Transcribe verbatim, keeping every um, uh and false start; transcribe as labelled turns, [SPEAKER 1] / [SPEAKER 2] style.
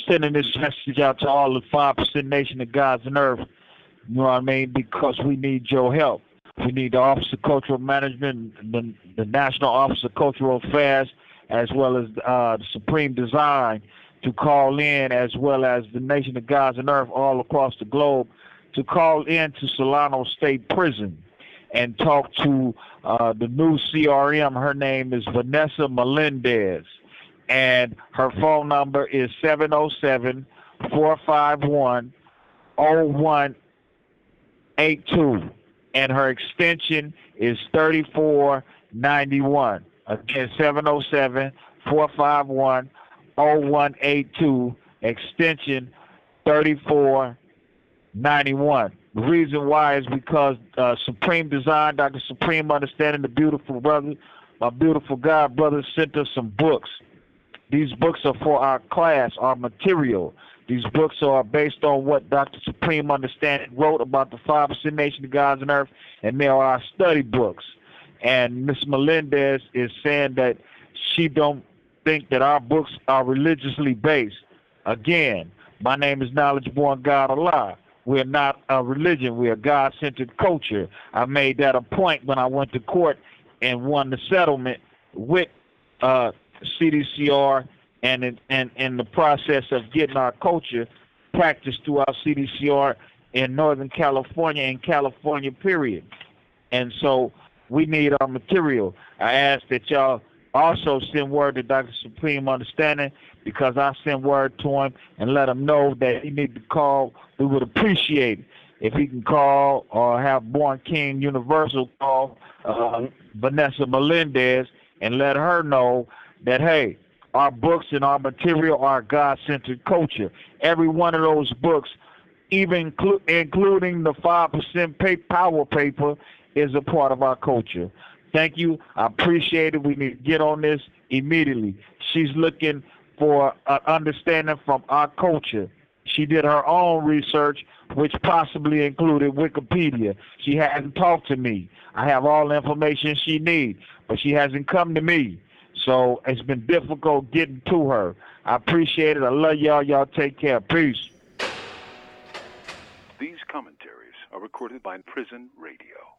[SPEAKER 1] sending this message out to all the five percent nation of God's and earth. You know what I mean? Because we need your help. We need the Office of Cultural Management, the, the National Office of Cultural Affairs, as well as uh, the Supreme Design to call in, as well as the nation of God's and earth all across the globe, to call in to Solano State Prison and talk to uh, the new C R M. Her name is Vanessa Melendez, and her phone number is seven oh seven, four five one, oh one eight two, and her extension is thirty-four ninety-one. Again, seven oh seven, four five one, oh one eight two, extension thirty-four ninety-one. The reason why is because uh, Supreme Design, Doctor Supreme Understanding, the beautiful brother, my beautiful God brother, sent us some books. These books are for our class, our material. These books are based on what Doctor Supreme Understanding wrote about the five percent nation of God's and earth, and they are our study books. And Miss Melendez is saying that she don't think that our books are religiously based. Again, my name is Knowledge Born God Allah. We're not a religion. We're a God-centered culture. I made that a point when I went to court and won the settlement with uh, C D C R, and in, and in the process of getting our culture practiced throughout C D C R in Northern California and California, period. And so we need our material. I ask that y'all also send word to Doctor Supreme Understanding, because I send word to him and let him know that he need to call. We would appreciate it if he can call, or have Born King Universal call uh, Vanessa Melendez and let her know that, hey, our books and our material are God-centered culture. Every one of those books, even inclu- including the five percent pay power paper, is a part of our culture. Thank you. I appreciate it. We need to get on this immediately. She's looking for an understanding from our culture. She did her own research, which possibly included Wikipedia. She hasn't talked to me. I have all the information she needs, but she hasn't come to me. So it's been difficult getting to her. I appreciate it. I love y'all. Y'all take care. Peace.
[SPEAKER 2] These commentaries are recorded by Prison Radio.